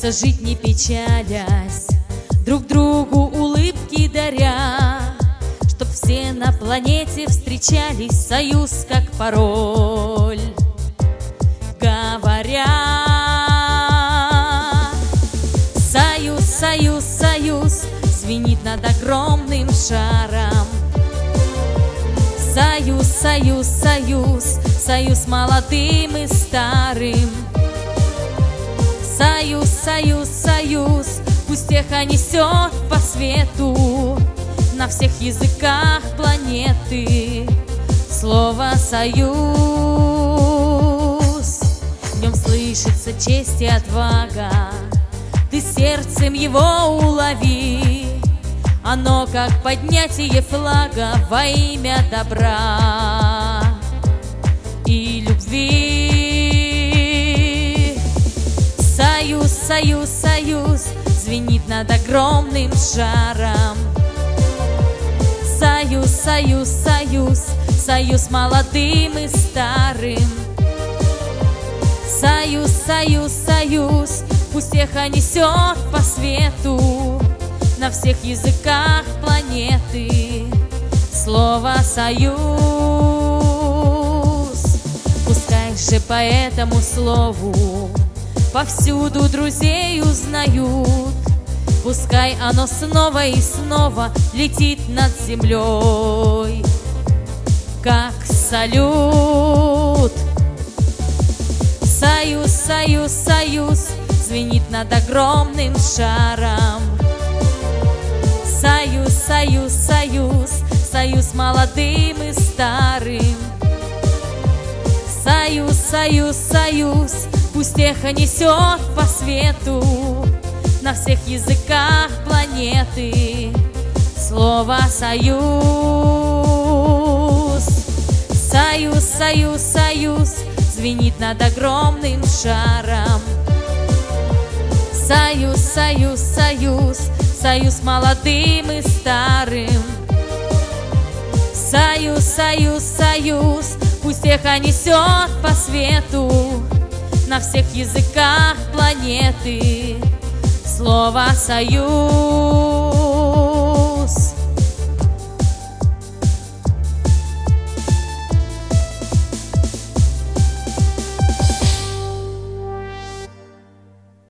Учимся жить, не печалясь, друг другу улыбки даря, чтоб все на планете встречались, союз как пароль. Говоря: союз, союз, союз, звенит над огромным шаром. Союз, союз, союз, союз молодым и старым. Союз, союз, союз, пусть эхо несет по свету на всех языках планеты слово «союз». В нем слышится честь и отвага, ты сердцем его улови. Оно как поднятие флага во имя добра и любви. Союз, союз, союз, звенит над огромным шаром. Союз, союз, союз, союз молодым и старым. Союз, союз, союз, пусть эхо несет по свету на всех языках планеты слово «союз». Пускай же по этому слову повсюду друзей узнают, пускай оно снова и снова летит над землей, как салют. Союз, союз, союз, звенит над огромным шаром. Союз, союз, союз, союз молодым и старым. Союз, союз, союз, пусть эхо несет по свету на всех языках планеты слово «союз». Союз, союз, союз, звенит над огромным шаром. Союз, союз, союз, союз молодым и старым. Союз, союз, союз, пусть эхо несет по свету на всех языках планеты слово «союз».